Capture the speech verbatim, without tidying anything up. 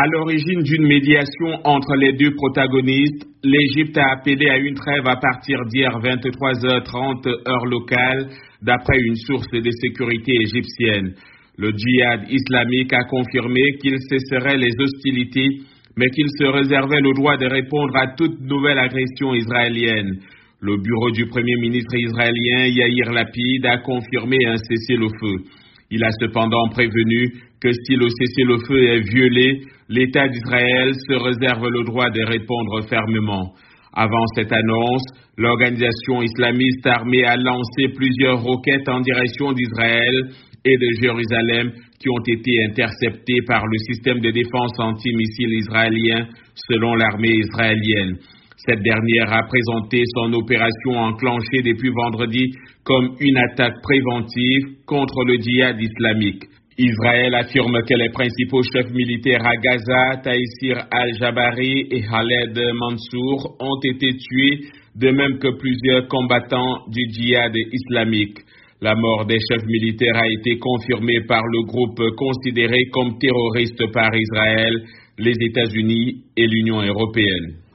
À l'origine d'une médiation entre les deux protagonistes, l'Égypte a appelé à une trêve à partir d'hier vingt-trois heures trente heure locale, d'après une source de sécurité égyptienne. Le djihad islamique a confirmé qu'il cesserait les hostilités, mais qu'il se réservait le droit de répondre à toute nouvelle agression israélienne. Le bureau du Premier ministre israélien Yair Lapid a confirmé un cessez-le-feu. Il a cependant prévenu que si le cessez-le-feu est violé, l'État d'Israël se réserve le droit de répondre fermement. Avant cette annonce, l'organisation islamiste armée a lancé plusieurs roquettes en direction d'Israël et de Jérusalem qui ont été interceptées par le système de défense antimissile israélien, selon l'armée israélienne. Cette dernière a présenté son opération enclenchée depuis vendredi comme une attaque préventive contre le djihad islamique. Israël affirme que les principaux chefs militaires à Gaza, Taïsir al-Jabari et Khaled Mansour, ont été tués, de même que plusieurs combattants du djihad islamique. La mort des chefs militaires a été confirmée par le groupe considéré comme terroriste par Israël, les États-Unis et l'Union européenne.